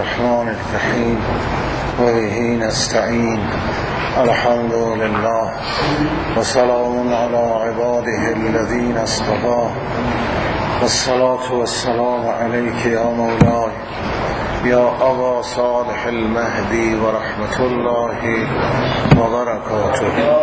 الرحمن الرحیم و به نستعین. الحمد لله و سلام علی عباده الذین اصطفی و الصلاة و السلام علیک یا مولای یا ابا صالح المهدی و رحمت الله و برکاته.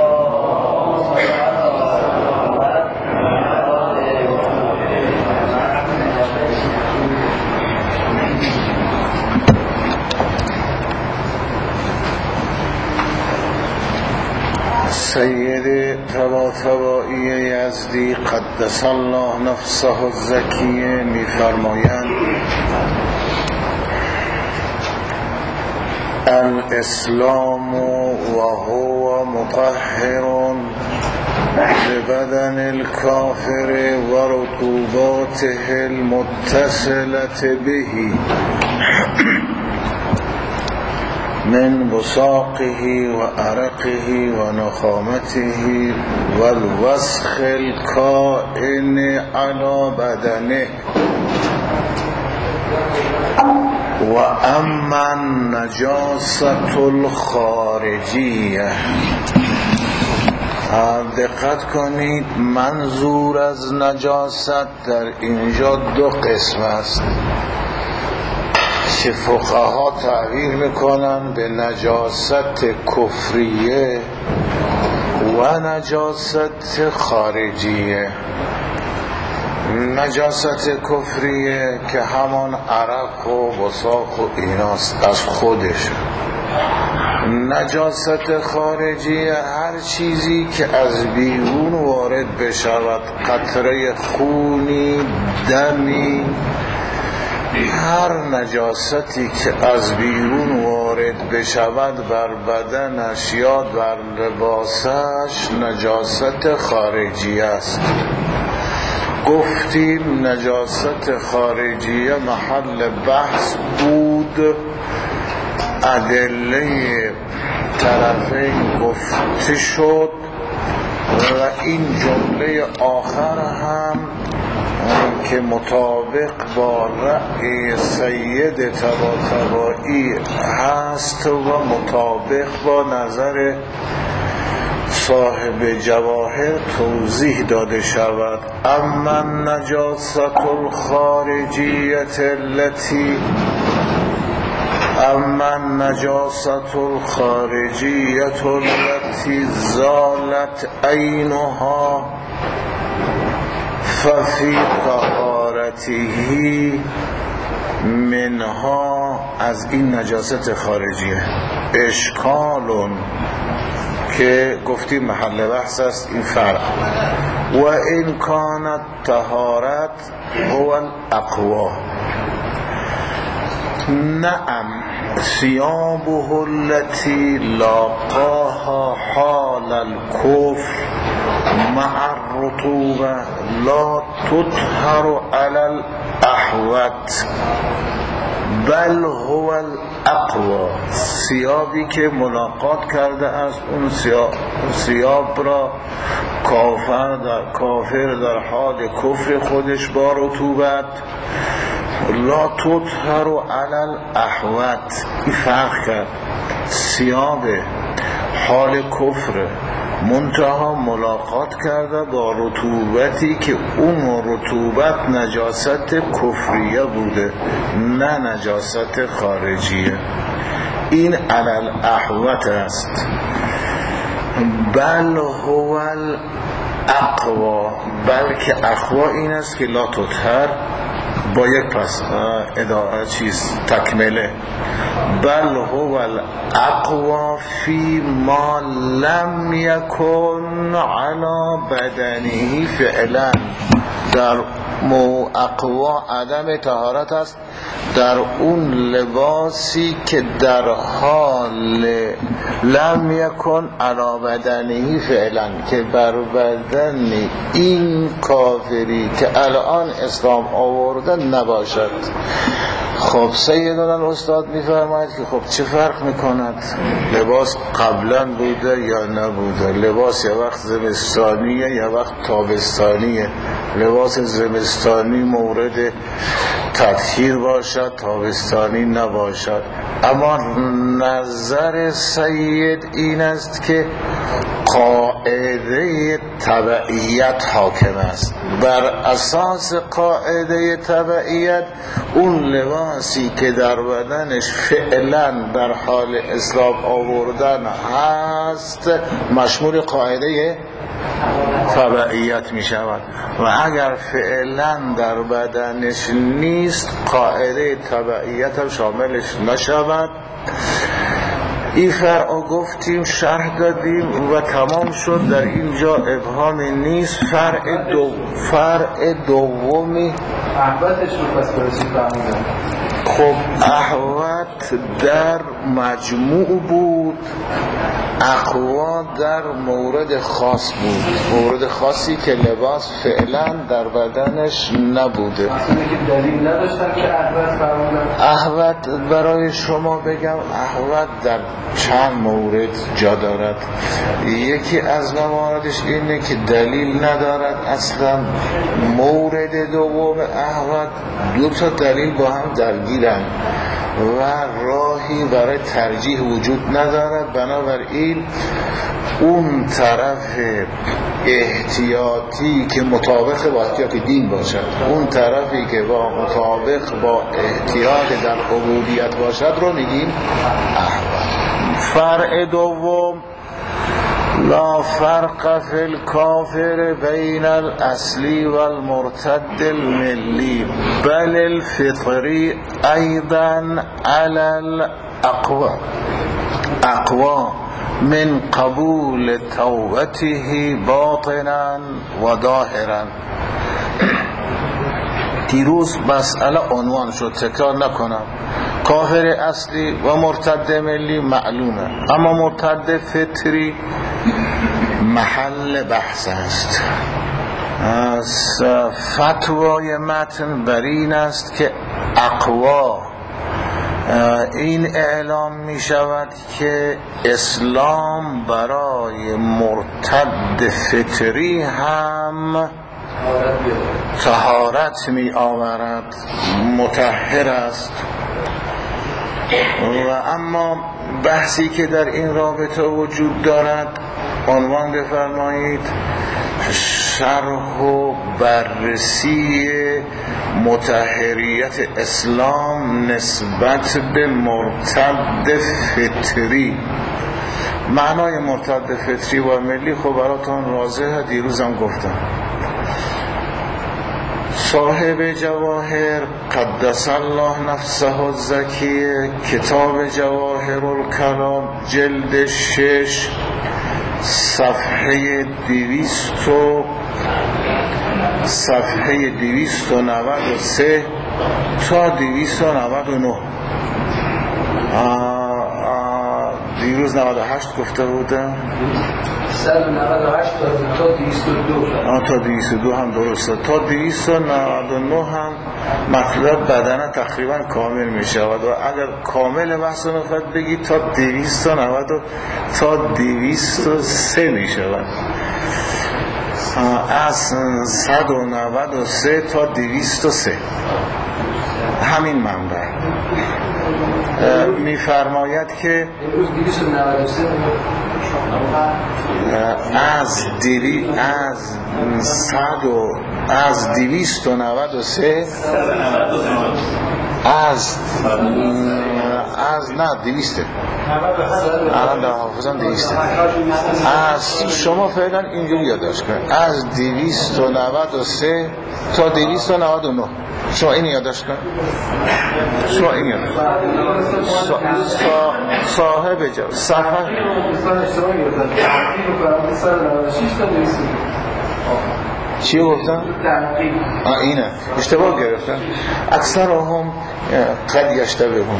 سید طباطبایی یزدی قدس الله نفسه الزکیه می‌فرمایند الاسلام و هو مطهر لبدن الكافر و رطوباته المتصلة به من بصاقه و عرقه و نخامته و الوسخ الكائن على بدنه. و اما النجاسة الخارجیه، دقت کنید، منظور از نجاست در اینجا دو قسم است که فقها تعبیر میکنن به نجاست کفریه و نجاست خارجیه. نجاست کفریه که همان عرق و بصاق و ایناست از خودش. نجاست خارجیه هر چیزی که از بیرون وارد بشود، قطره خونی، دمی، هر نجاستی که از بیرون وارد بشود بر بدنش یا بر لباسش نجاست خارجی است. گفتیم نجاست خارجی محل بحث بود، ادله طرفین گفته شد و این جمله آخر هم که مطابق با رأی سید طباطبایی هست و مطابق با نظر صاحب جواهر توضیح داده شود. اما النجاسة الخارجیة التي زالت عینها ففی طهارته منها، از این نجاست خارجیه اشکالون که گفتیم محل بحث است این فرق. و این کانت طهارت هو الاقوا، نعم ثيابه التي لاقاها حال الكفر مع الرطوبة لا تطهر على الأحوت بل هو الاقوا. ثيابی که ملاقات کرده است اون ثياب را کافر در حال کفر خودش با رطوبت، لا تطهر علی الاحوت، این فرق کرد. ثياب حال کفر منتها ملاقات کرده با رطوبتی که اون رطوبت نجاست کفریه بوده نه نجاست خارجیه. این علی الاحوت است. بل هو الاقوا، بلکه اقوا این است که لا تطهر با یک پس تکمله. بل هو الاقوا فی ما لم یکن علی بدنه فعلا، در اقوا عدم طهارت است در اون لباسی که در حال لم یکن علی بدنه فعلا، که بر بدن این کافری که الان اسلام آورده نباشد. خب سیدنا استاد میفرماید که خب چه فرق میکند لباس قبلا بوده یا نبوده؟ لباس یا وقت زمستانیه یا وقت تابستانیه. لباس زمستانی مورد تطهیر باشد، تابستانی نباشد. اما نظر سید این است که قاعده تبعیت حاکم است. بر اساس قاعده تبعیت اون لباسی که در بدنش فعلا در حال اسلام آوردن هست مشمول قاعده تبعیت می شود و اگر فعلا در بدنش نیست قاعده تبعیت هم شاملش نشود. این فرع گفتیم، شرح دادیم و تمام شد. در اینجا ابهامی نیست. فرع دومی احوتش رو پس برسید فرمودن. خب احوت در مجموع بود، اقوا در مورد خاص بود، مورد خاصی که لباس فعلا در بدنش نبوده. اصلا که دلیل نداشتن که احوت فرمودن. احوت برای شما بگم، احوت در چند مورد جا دارد. یکی از مواردش اینه که دلیل ندارد اصلا. مورد دوم احوت دو تا دلیل با هم درگیرن و راهی برای ترجیح وجود ندارد. بنابراین اون طرف احتیاطی که مطابق با احتیاط دین باشد، اون طرفی که با مطابق با احتیاط در عبودیت باشد رو میگیم احوت. فرع دوم لا فرق فی الكافر بین الاصلی والمرتد الملی بل الفطری ایضا علی الاقوى من قبول توبته باطنا و ظاهرا. دیروز مسئله عنوان شد، تکرار نکنم. کافر اصلی و مرتد ملی معلومه، اما مرتد فطری محل بحث است. از فتوای متن بر این است که اقوا این اعلام می شود که اسلام برای مرتد فطری هم طهارت می آورد، مطهر است. و اما بحثی که در این رابطه وجود دارد، عنوان بفرمایید شرح و بررسی مطهریت اسلام نسبت به مرتد فطری. معنای مرتد فطری و ملی خب براتون واضحه، دیروزم گفتم. صاحب جواهر قدس الله نفسه الزکیه، کتاب جواهر الکلام جلد 6 صفحه 293 تا 299. دیروز 98 گفته بودم، 198 تا 202. تا 202 هم درسته. تا 299 هم مطلب بدنه تقریبا کامل می شود و اگر کامل بحث نفت بگید تا 290 تا 203 می شود. از 193 تا 203 همین منبع می‌فرماید که امروز 293 از 293 از نه 200 الان در حافظم 200. از شما فعلا اینجوری یادداشت کنید، از 293 تا 299 شما این یادداشت کنید. شما این یادداشت صاحب جا صفحه چی گفتن؟ اینه اشتباه گرفتن. اکثر هم قد یشتبه هم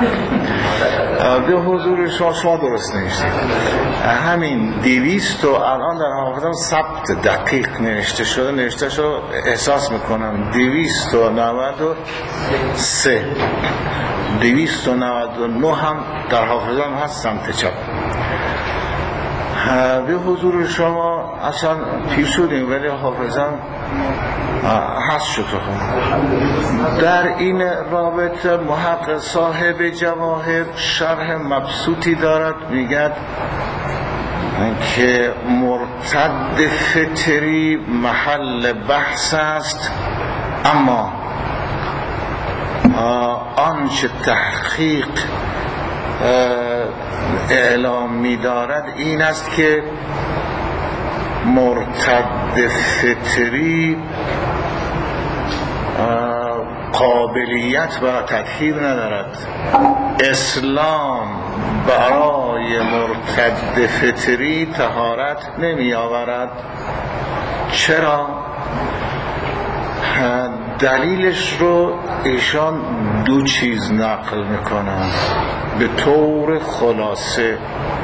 به حضور شما درست نوشته. همین 200 الان در حافظم ثبت دقیق نوشته شده احساس میکنم 293 299 هم در حافظم هست سمت چپ. به حضور شما اصلا پیر شدیم ولی حافظم هست شد. در این رابطه محقق صاحب جواهر شرح مبسوطی دارد، میگد که مرتد فطری محل بحث است، اما آنچه تحقیق اعلام می‌دارد این است که مرتد فطری قابلیت و تطهیر ندارد. اسلام برای مرتد فطری طهارت نمی آورد. چرا؟ دلیلش رو ایشان دو چیز نقل میکنن به طور خلاصه.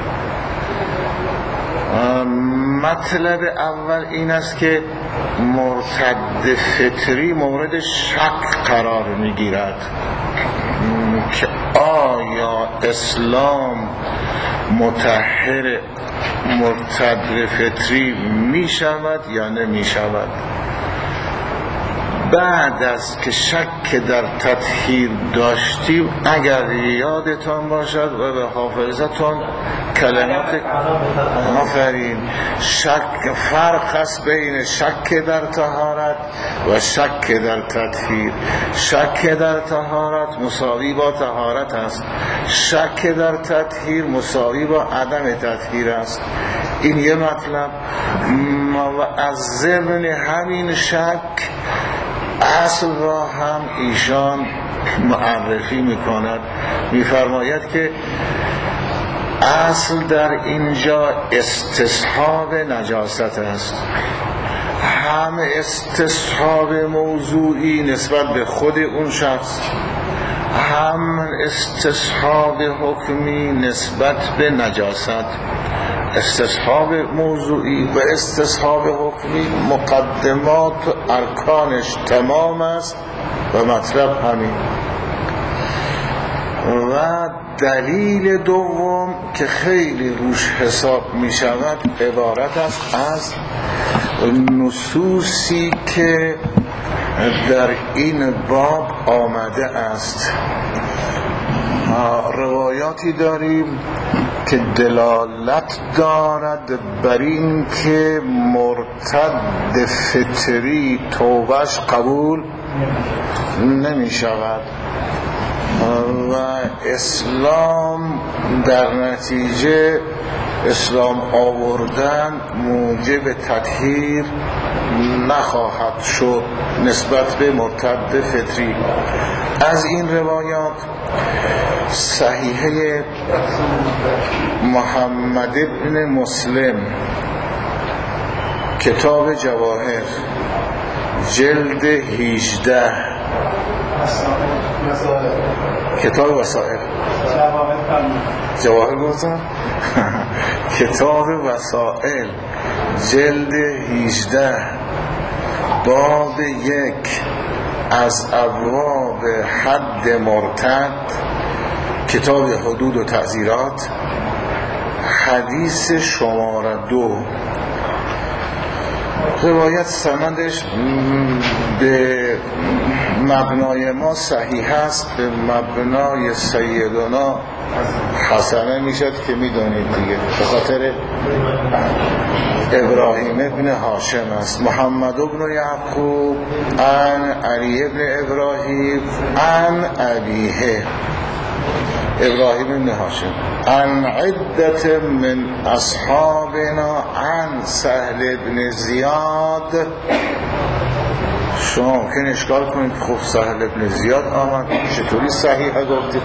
مطلب اول این است که مرتد فطری مورد شک قرار میگیرد که آیا اسلام مطهر مرتد فطری می شود یا نمی شود. بعد از که شک در تطهیر داشتیم، اگر یادتان باشد و به حافظتان کلمات آفرین، شک فرق است بین شک در طهارت و شک در تطهیر. شک در طهارت مساوی با طهارت است، شک در تطهیر مساوی با عدم تطهیر است. این یه مطلب. و از ضمن همین شک اصل را هم ایشان معرفی میکند، میفرماید که اصل در اینجا استصحاب نجاست است. هم استصحاب موضوعی نسبت به خود اون شخص، هم استصحاب حکمی نسبت به نجاست. استصحاب موضوعی و استصحاب حکمی مقدمات ارکانش تمام است و مطلب همین. و دلیل دوم که خیلی روش حساب می شود عبارت است از نصوصی که در این باب آمده است. روایاتی داریم که دلالت دارد بر این که مرتد فطری توبهش قبول نمی شود و اسلام در نتیجه اسلام آوردن موجب تطهیر نخواهد شد نسبت به مرتد فطری. از این روایات صحیحه محمد ابن مسلم کتاب جواهر جلد 18 کتاب وسائل جواهر گفتم کتاب وسائل جلد 18 باب 1 از ابواب حد مرتد، کتاب حدود و تعزیرات، حدیث شماره 2. روایت سندش به مبنای ما صحیح است، به مبنای سیدنا حسنه میشد که میدونید دیگه، به خاطر ابراهیم ابن هاشم است. محمد ابن یعقوب عن علی ابن ابراهیم عن ابیه ابراهیم ابن هاشم عن عدت من اصحابنا عن سهل ابن زیاد. شما ممکن اشکال کنید خب سهل ابن زیاد آمد چطوری صحیحه گفتید؟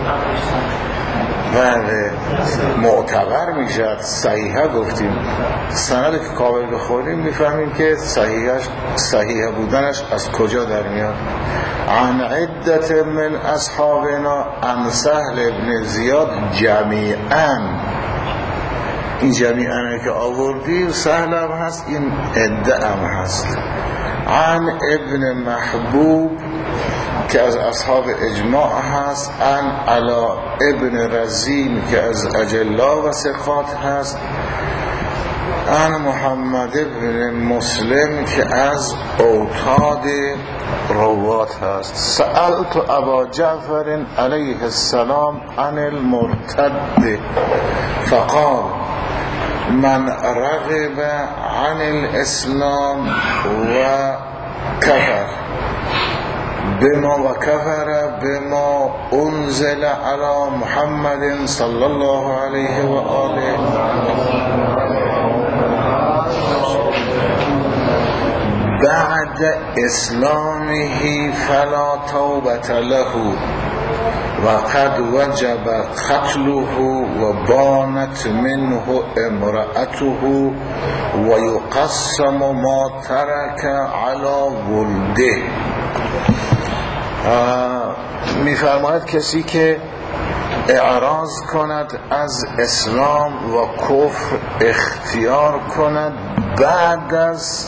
بله معتبر میشد صحیحه گفتیم. سند که کامل بخوریم میفهمیم که صحیحه بودنش از کجا در میاد. عن عدت من اصحابنا عن سهل ابن زیاد جمیعا. این جمیعا که آوردیم سهل هم هست، این عده هم هست. عن ابن محبوب که از اصحاب اجماع هست، عن علا ابن رزین که از اجلا و ثقات هست، عن محمد بن مسلم که از اوتاد روات هست. سألت ابا جعفر علیه السلام عن المرتد فقال من رغب عن الاسلام و کفر بما انزل على محمد صلی الله علیه و آله بعد اسلامه فلا توبة له وقد وجب قتله وبانت منه امرأته ويقسم ما ترك على ولده. میفرماید کسی که اعراض کند از اسلام و کفر اختیار کند بعد از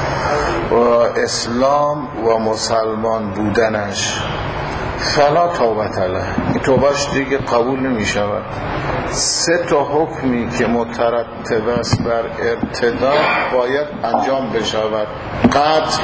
اسلام و مسلمان بودنش فلا توبت له، این توبهش دیگه قبول نمی شود. 3 حکمی که مترتب است بر ارتداد باید انجام بشود. قطع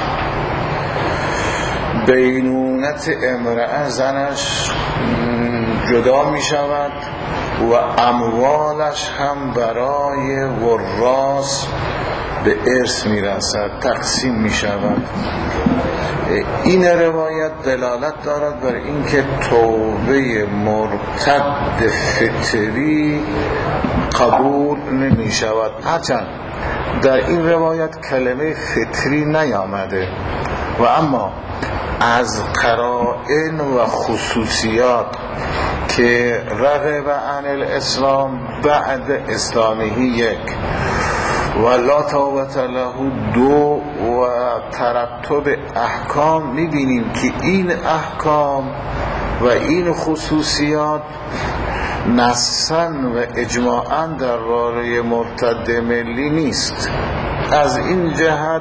بینونت امرأه، زنش جدا می شود و اموالش هم برای وراث به ارث می رسد، تقسیم می شود. این روایت دلالت دارد بر اینکه توبه مرتد فطری قبول نمی شود. هرچند در این روایت کلمه فطری نیامده و اما از قرائن و خصوصیات که رغب عن الاسلام بعد اسلامه 1 و لا توبة له 2 و ترتب احکام میبینیم که این احکام و این خصوصیات نصاً و اجماعاً درباره مرتد ملی نیست. از این جهت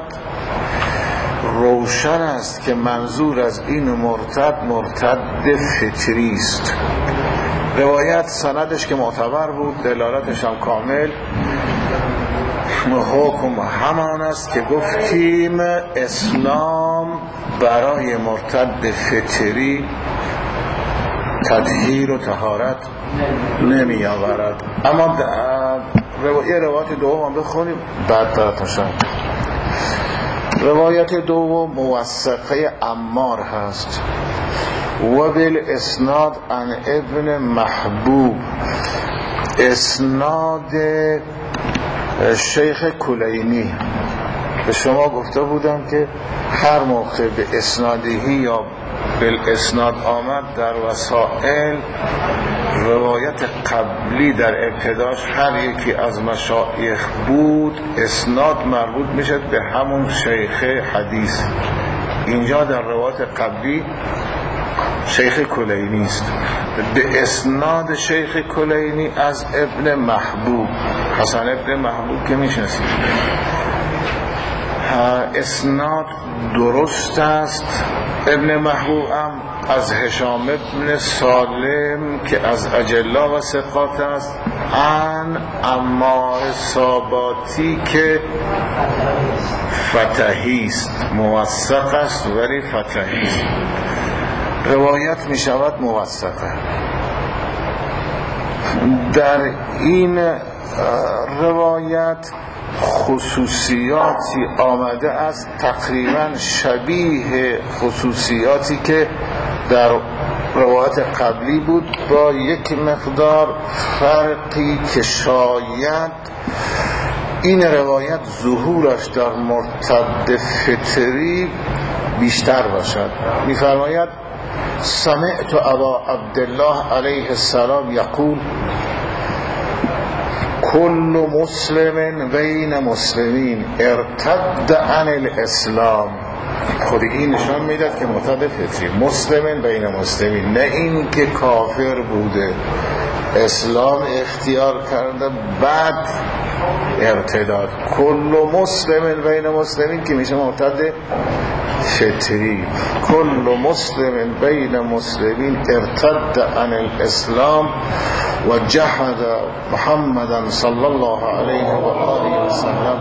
روشن است که منظور از این مرتد فطری است. روایت سندش که معتبر بود، دلالتش هم کامل، حکم همان است که گفتیم اسلام برای مرتد فطری تطهیر و طهارت نمی آورد. اما روایت دوم بخونیم بعد براتون. روایت دوم موثقه عمار هست و بالاسناد عن ابن محبوب، اسناد شیخ کلینی. به شما گفته بودم که هر موقع به اسنادهی یا بالاسناد آمد در وسائل روایت قبلی در ابتداش هر یکی از مشایخ بود، اسناد مربوط میشد به همون شیخ حدیث. اینجا در روایت قبلی شیخ کلینی است، به اسناد شیخ کلینی از ابن محبوب، حسن ابن محبوب که میشناسید. اسناد درست است. ابن محبوب هم از هشام ابن سالم که از اجلا و ثقات است، عن عمار ساباتی که فتحی است، موثق است ولی فتحی است. روایت می شود موثقه. در این روایت خصوصیاتی آمده است تقریبا شبیه خصوصیاتی که در روایت قبلی بود، با یک مقدار فرقی که شاید این روایت ظهورش در مرتد فطری بیشتر باشد. می‌فرماید سمعت ابا عبدالله علیه السلام یقول کل مسلم بین مسلمین ارتد عن الاسلام. خود این نشان میداد که مرتد فطری، مسلم بین مسلمین، نه این که کافر بوده اسلام اختیار کرده بعد ارتداد. کل مسلم بین مسلمین که میشه مرتد فطری. کل مسلم بین مسلمین ارتد عن الاسلام و جحد محمدا صلی الله علیه و آله وسلم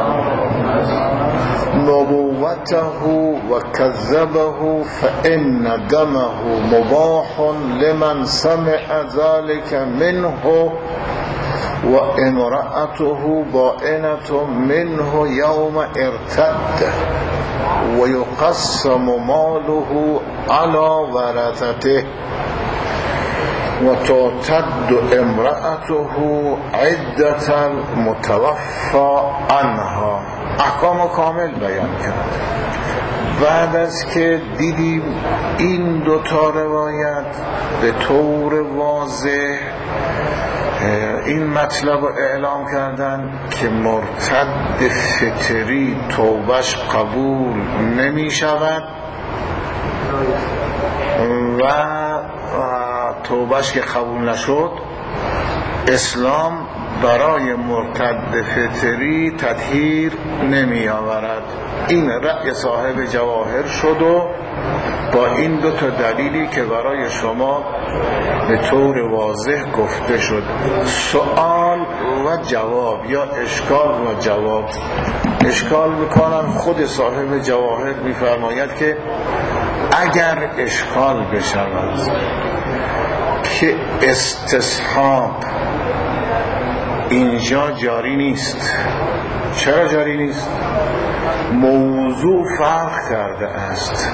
نبوته و کذبه فإن دمه مباح لمن سمع ذلك منه و امرأته بائنة منه یوم ارتد و یقسم ماله على ورثته و تعتد امرأته عدة المتوفى عنها. احکام کامل بیان کرد. بعد از که دیدیم این دوتا روایت به طور واضح این مطلب رو اعلام کردن که مرتد فطری توبش قبول نمی شود و توبش که قبول نشد اسلام برای مرتد فطری تطهیر نمی آورد. این رأی صاحب جواهر شد و با این دو تا دلیلی که برای شما به طور واضح گفته شد. سوال و جواب یا اشکال و جواب. اشکال میکنن خود صاحب جواهر میفرماید که اگر اشکال بشود که استصحاب اینجا جاری نیست. چرا جاری نیست؟ موضوع فرق کرده است.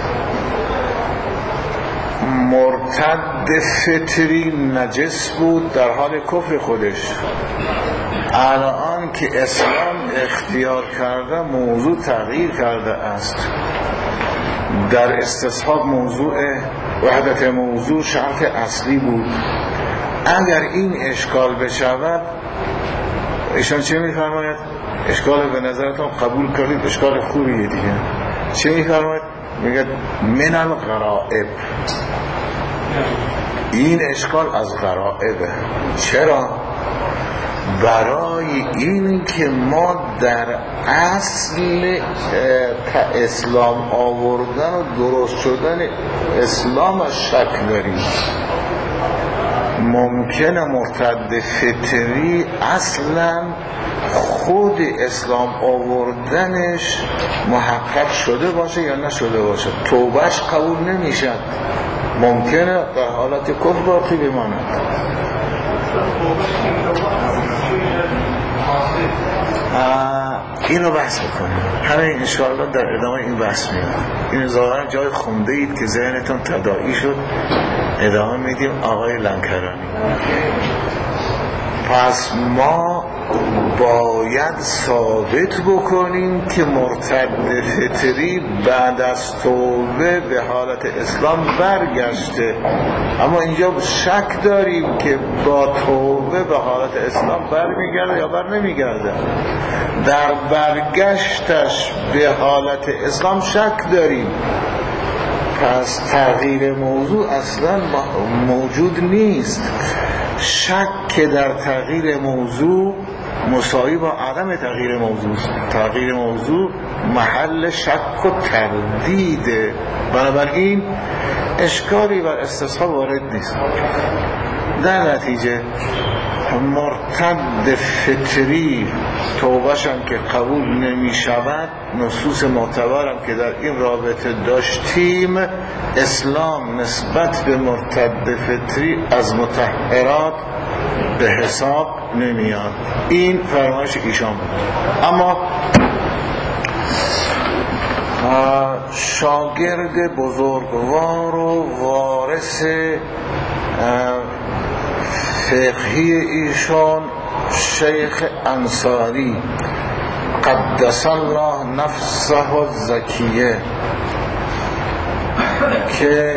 مرتد فطری نجس بود در حال کفر خودش، الان که اسلام اختیار کرده موضوع تغییر کرده است. در استصحاب موضوع وحدت موضوع شرط اصلی بود. اگر این اشکال بشود ایشان چه میفرماید؟ اشکال به نظرتون قبول کردید اشکال خوبیه دیگه. چه میفرماید؟ میگه من الغرائب. این اشکال از غرائبه. چرا؟ برای این که ما در اصل اسلام آوردن و درست شدن اسلام شک داریم. ممکنه مرتد فطری اصلا خود اسلام آوردنش محقق شده باشه یا نشده باشه، توبهش قبول نمیشه، ممکنه در حالت کفر باقی بماند. این رو بحث بکنیم. همین انشاءالله در ادامه این بحث میاد. این ظاهرا جای خونده اید که ذهنتون تداعی شد. ادامه میدیم آقای لنکرانی. پس ما باید ثابت بکنیم که مرتد فطری بعد از توبه به حالت اسلام برگشته، اما اینجا شک داریم که با توبه به حالت اسلام برمیگرده یا بر نمیگرده. در برگشتش به حالت اسلام شک داریم. پس تغییر موضوع اصلا موجود نیست. شک در تغییر موضوع مساوی با عدم تغییر موضوع. تغییر موضوع محل شک و تردیده. بنابراین اشکالی بر استصحاب وارد نیست. در نتیجه مرتد فطری توبهشم که قبول نمی شود، نصوص معتبرم که در این رابطه داشتیم، اسلام نسبت به مرتد فطری از مطهرات به حساب نمیاد. این فرمایش ایشان بود. اما شاگرد بزرگوار و وارث فقهی ایشان شیخ انصاری قدس الله نفسه الزکیه که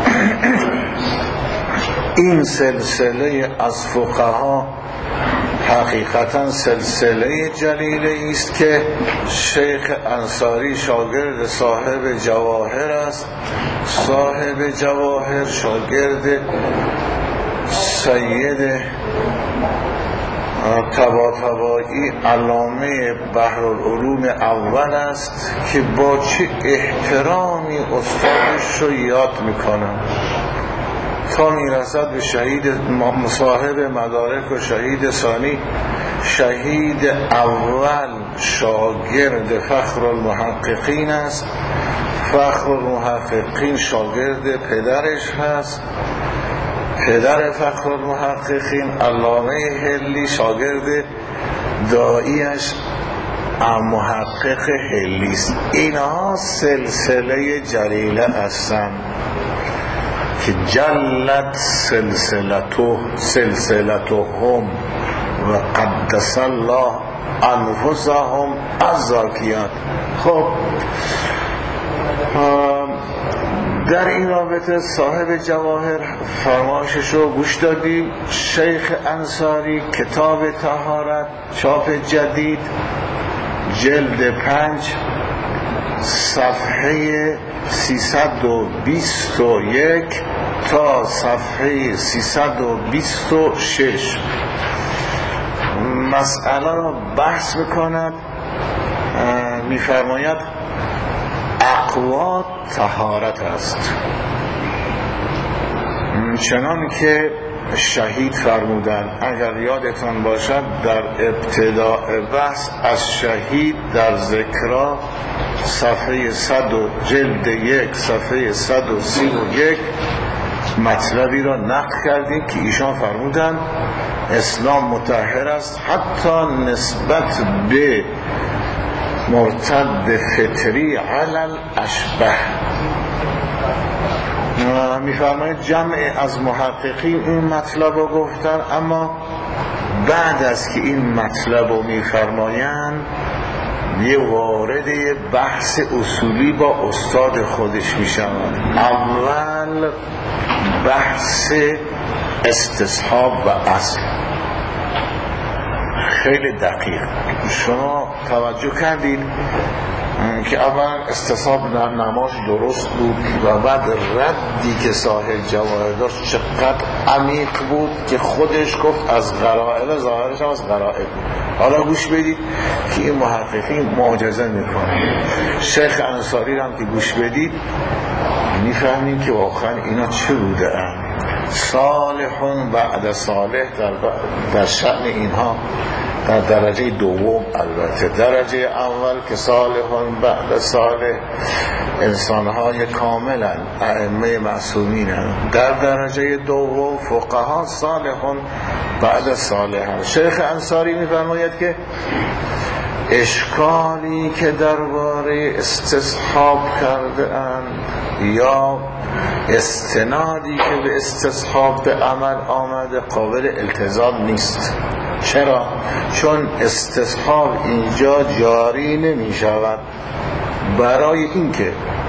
این سلسله از فقها حقیقتا سلسله جلیله است که شیخ انصاری شاگرد صاحب جواهر است. صاحب جواهر شاگرد سید طباطبایی علامه بحرالعلوم اول است که با چه احترامی استادش رو یاد میکنم تا میرسد به شهید مصاحب مدارک و شهید ثانی شهید اول شاگرد فخر المحققین است، فخر المحققین شاگرد پدرش هست، پدر فخر المحققین علامه حلی شاگرد داعیش محقق حلی است. اینها سلسله جلیله هستند که جلت سلسلتهم و قدس الله انفسهم الزاکیات. خب در این رابطه صاحب جواهر فرمایشش رو گوش دادیم. شیخ انصاری کتاب طهارت چاپ جدید جلد 5 صفحه 321 تا صفحه 326 مسئله را بحث میکند. میفرماید اقوا طهارت است، چنان که شهید فرمودن. اگر یادتان باشد در ابتداء بحث از شهید در ذکرها صفحه 100 جلد 1 صفحه 131 مطلبی را نقل کردیم که ایشان فرمودن اسلام مطهر است حتی نسبت به مرتد فطری علل اشبه. میفرماید جمع از محققین این مطلب رو گفتن، اما بعد از که این مطلب رو میفرمایند یه وارد بحث اصولی با استاد خودش میشن. اول بحث استصحاب و اصل خیلی دقیق. شما توجه کردید که اول استصحاب در نماز درست بود و بعد ردی که صاحب جواهر داشت چقدر عمیق بود که خودش گفت از غرائب، ظاهرش هم از غرائب. حالا گوش بدید که این محققین معجزه میکنه. شیخ انصاری هم که گوش بدید میفهمیم که واقعا اینا چه بوده ام. صالحون بعد صالح در شأن اینها در درجه دوم، البته درجه اول که صالحون بعد صالح انسانهای کاملا ائمه معصومین هم. در درجه دوم فقها صالحون بعد صالحان. شیخ انصاری میفرماید که اشکالی که درباره استصحاب کرده اند یا استنادی که به استصحاب به عمل آمده قابل التزام نیست. چرا؟ چون استصحاب اینجا جاری نمی شود، برای اینکه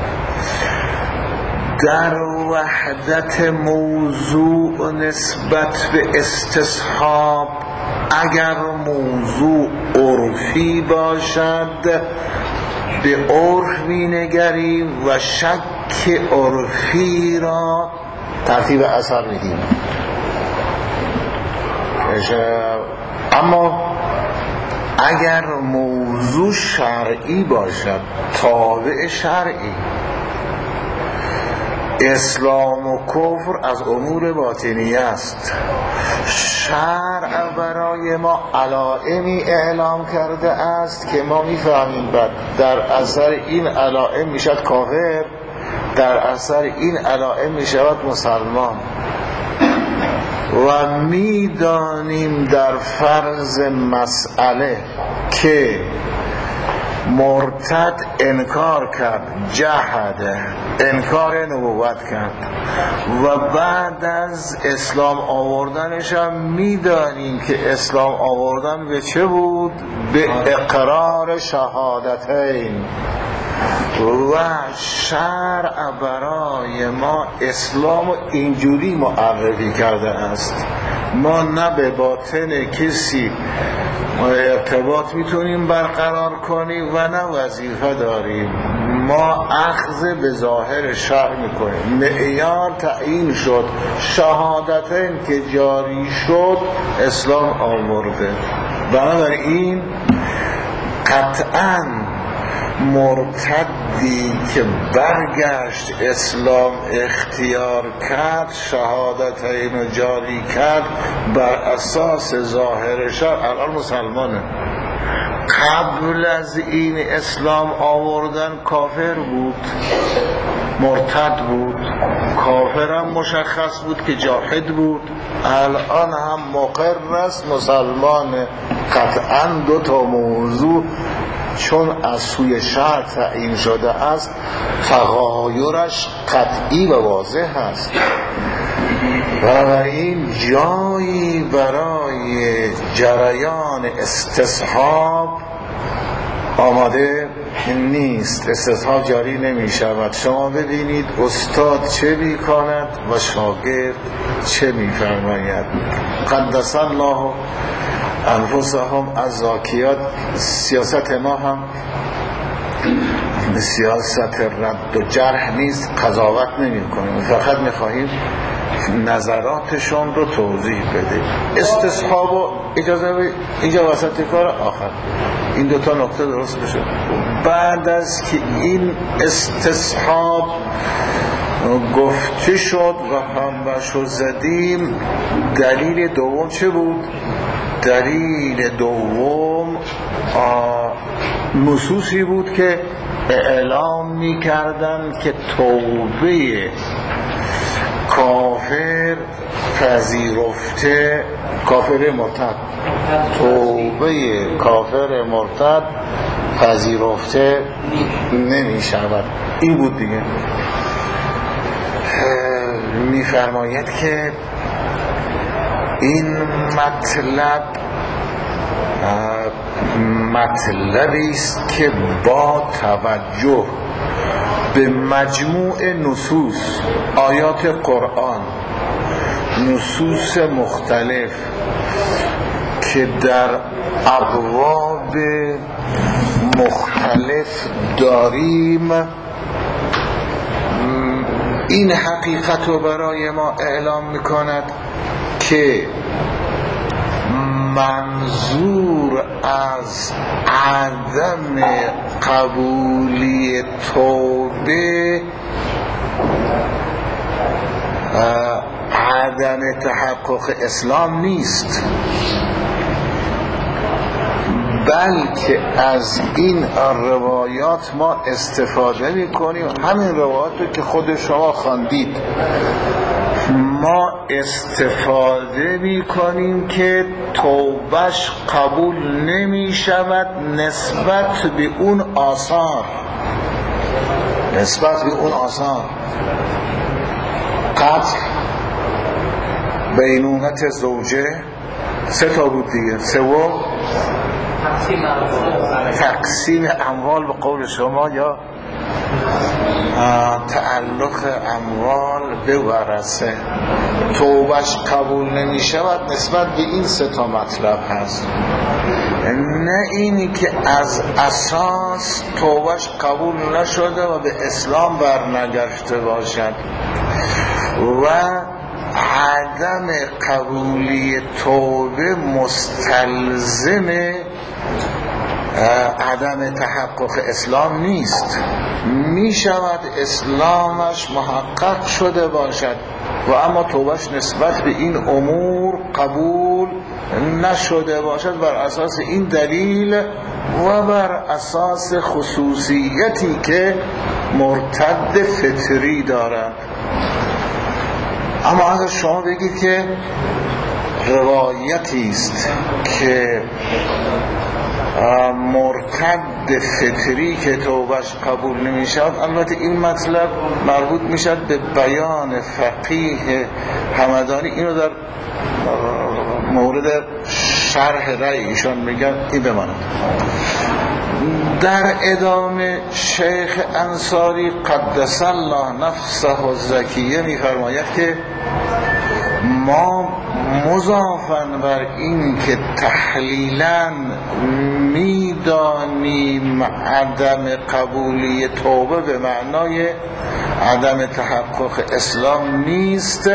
در وحدت موضوع نسبت به استصحاب اگر موضوع عرفی باشد به عرف می‌نگریم و شک عرفی را ترتیب اثر میدیم. اما اگر موضوع شرعی باشد تابع شرعی، اسلام و کفر از امور باطنی است، شرع برای ما علائمی اعلام کرده است که ما میفهمیم در اثر این علائم میشد کافر، در اثر این علائم میشود مسلمان. و میدانیم در فرض مسئله که مرتد انکار کرد، جحد، انکار نبوت کرد و بعد از اسلام آوردنش هم میدانیم که اسلام آوردن به چه بود؟ به اقرار شهادتین. و شرع برای ما اسلام اینجوری معرفی کرده است. ما نه به باطن کسی ارتباط میتونیم برقرار کنیم و نه وظیفه داریم. ما اخذ به ظاهر شرع میکنیم. معیار تعیین شد، شهادتین که جاری شد اسلام آورده. بنابراین قطعاً مرتدی که برگشت اسلام اختیار کرد، شهادتین رو جاری کرد، بر اساس ظاهر شرع الان مسلمانه. قبل از این اسلام آوردن کافر بود، مرتد بود. کافرم مشخص بود که جاحد بود، الان هم مقر است مسلمان. قطعا دو تا موضوع چون از سوی شرع تعیین شده است تغایرش قطعی و واضح است و این جایی برای جریان استصحاب آماده نیست. استصحاب جاری نمی شود. شما ببینید استاد چه می کند و شاگرد چه می فرماید. قدس الله انفسهم از زاکیات. سیاست ما هم سیاست رد و جرح نیست، قضاوت نمی کنیم، فقط می خواهیم نظراتشون رو توضیح بده. استصحاب و اجازه اینجا وسط کار آخر این دوتا نقطه درست بشه. بعد از که این استصحاب گفته شد و همبش رو زدیم، دلیل دوم چه بود؟ دلیل دوم نصوصی بود که اعلام می کردن که توبه کافر پذیرفته، کافر مرتد، توبه کافر مرتد پذیرفته نمی شود. این بود دیگه. می فرماید که این مطلبی است که با توجه به مجموع نصوص آیات قرآن، نصوص مختلف که در ابواب مختلف داریم، این حقیقت رو برای ما اعلام میکند که منظور از عدم قبولی توبه عدم تحقق اسلام نیست، بلکه از این روایات ما استفاده میکنیم. همین روایات که خود شما خواندید ما استفاده میکنیم که توبهش قبول نمی شود نسبت به اون آثار، قتل، بینونت زوجه، 3 تا بود دیگه، سوم تقسیم اموال به قول شما یا تعلق اموال به ورثه. توبهش قبول نمی شود نسبت به این 3 تا مطلب هست، نه اینی که از اساس توبهش قبول نشده و به اسلام برنگشته باشد. و عدم قبولی توبه مستلزم عدم تحقق اسلام نیست. می شود اسلامش محقق شده باشد و اما توبهش نسبت به این امور قبول نشده باشد بر اساس این دلیل و بر اساس خصوصیتی که مرتد فطری دارد. اما اگر شما بگید که روایتی است که مرتد فطری که توبهش قبول نمی شود، البته این مطلب مربوط می شود به بیان فقیه همدانی، اینو در مورد شرح رأی ایشان میگن این بماند. در ادامه شیخ انصاری قدس الله نفسه الزکیه میفرماید که ما مضافاً بر این که تحلیلاً میدانیم عدم قبولی توبه به معنای عدم تحقق اسلام نیست،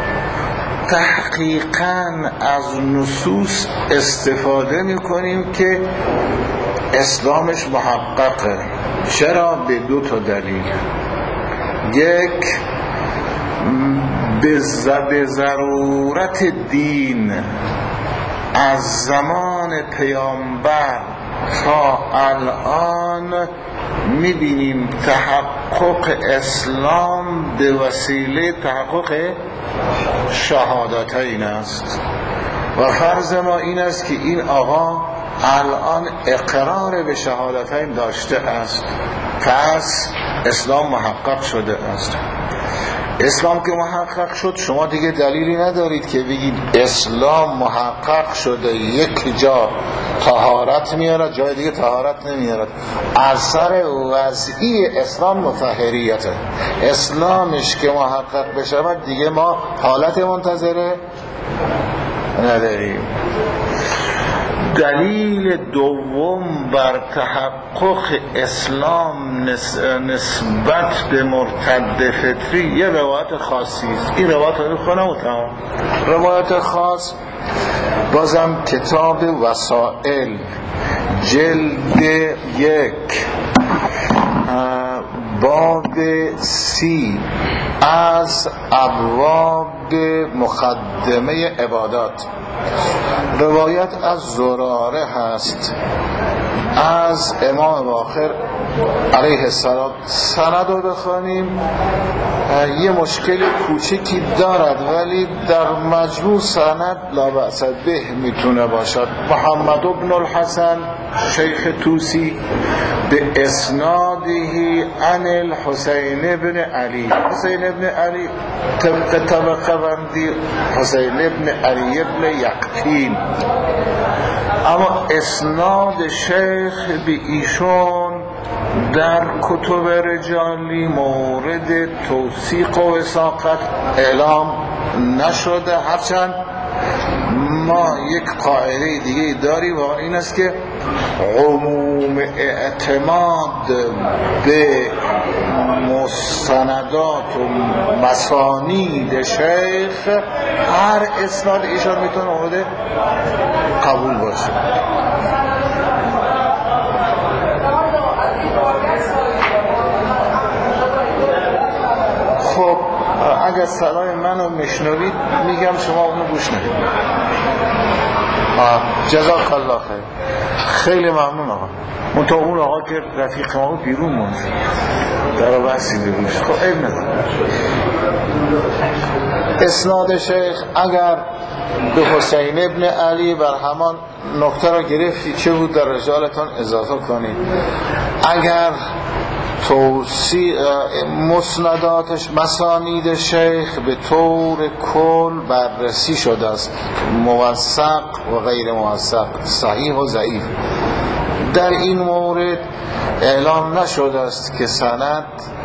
تحقیقاً از نصوص استفاده میکنیم که اسلامش محققه. چرا؟ به دو تا دلیل. یک، به ضرورت دین از زمان پیامبر تا الان میبینیم تحقق اسلام به وسیله تحقق شهادتین است و فرض ما این است که این آقا الان اقرار به شهادتین داشته است، پس اسلام محقق شده است. اسلام که محقق شد، شما دیگه دلیلی ندارید که بگید اسلام محقق شده یک جا طهارت میارد جای دیگه طهارت نمیارد. اثر وضعی اسلام مطهریته. اسلامش که محقق بشود دیگه ما حالت منتظره نداریم. دلیل دوم بر تحقق اسلام نسبت به مرتد فطری یه روایت خاصی است. این روایت رو خونم و تمام. روایت خاص بازم کتاب وسائل جلد 1 باب 30 از ابواب مقدمه عبادات، روایت از زراره هست از امام باقر علیه السلام. سند رو بخوانیم یه مشکل کوچکی دارد ولی در مجموع سند لا بأس به میتونه باشد. محمد بن الحسن شیخ توسی به اسناده عن الحسین بن علی، حسین بن علی طبق طبقه بندی حسین بن علی بن یقطین، اما اسناد شیخ به ایشون در کتب رجالی مورد توثیق و وثاقت اعلام نشده. هرچند ما یک قاعده دیگه داریم و این است که عموم اعتماد به مستندات و مسانید شیخ هر اسناد ایشان میتونه مورد قبول باشه. خب اگر صدای منو میشنوید میگم شما اونو گوش ندید. جزاک الله خیر. خیلی ممنون آقا. منطقه اون آقا که رفیق ما بیرون موند در بحثی بگوش. خب عیب نداره. اسناد شیخ اگر به حسین ابن علی بر همان نکته را گرفتی چه بود در رجالتان اضافه کنید. اگر مسنداتش مسانید شیخ به طور کل بررسی شده است، موثق و غیر موثق، صحیح و ضعیف، در این مورد اعلام نشده است که سند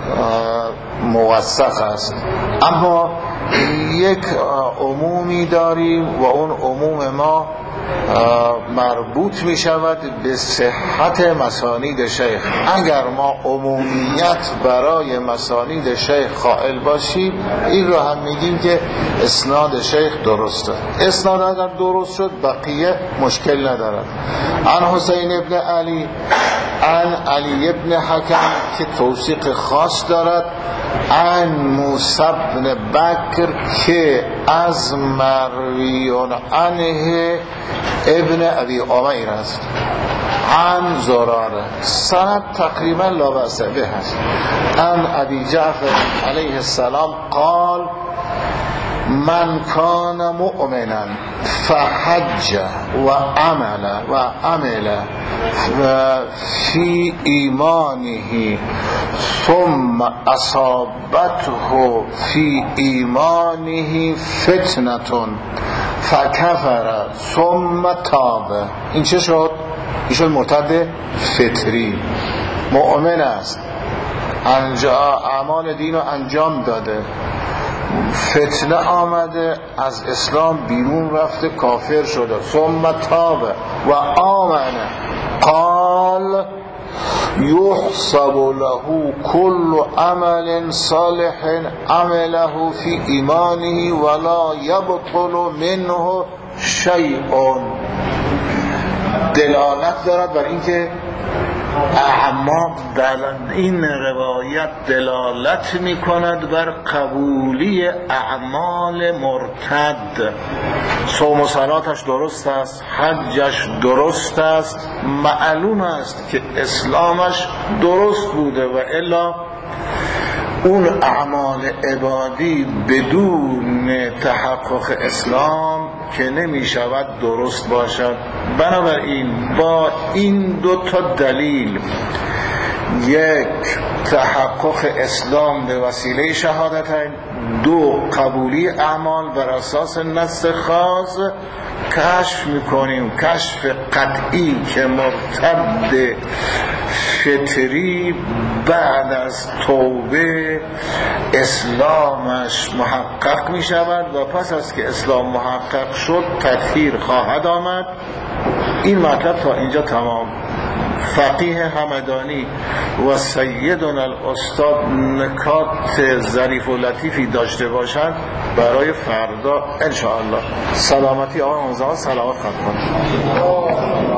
موثق است. اما یک عمومی داریم و اون عموم ما مربوط می شود به صحت مسانید شیخ. اگر ما عمومیت برای مسانید شیخ قائل باشیم این رو هم میگیم که اسناد شیخ درسته. اسناد اگر درست شد بقیه مشکل ندارد. عن حسین ابن علی عن علی ابن حکم که توثیق خاص دارد، عن موسی بن بکر که از مرویون عنه ابن ابی عمیر است، عن زراره. سند تقریبا لا بأس به است. عن ابی جعفر علیه السلام قال من کان مؤمنا فحج و عمل فی ایمانه ثم اصابته فی ایمانه فتنه فکفر ثم تاب. این چه شد؟ این شد مرتد فطری. مؤمن است، اعمال دین رو انجام داده، فتنه آمده، از اسلام بیرون رفته، کافر شده، ثم تاب و آمنه. قال یحسب له كل عمل صالح عمله في ایمانه ولا یبطل منه شیء. دلالت دارد بر اینکه اعماق در این روایت دلالت می کند بر قبولی اعمال مرتد. صوم و صلاتش درست است، حجش درست است، معلوم است که اسلامش درست بوده و الا اون اعمال عبادی بدون تحقق اسلام که نمی شود درست باشد. بنابراین با این دو تا دلیل، یک تحقق اسلام به وسیله شهادتین، دو قبولی اعمال بر اساس نص خاص، کشف میکنیم کشف قطعی که مرتد فطری بعد از توبه اسلامش محقق می شود و پس از که اسلام محقق شد تطهیر خواهد آمد. این مطلب تا اینجا تمام. فقیه همدانی و سیدنا الاستاد نکات ظریف و لطیفی داشته باشند برای فردا انشاءالله. سلامتی آقای منزل، سلامت خواهد.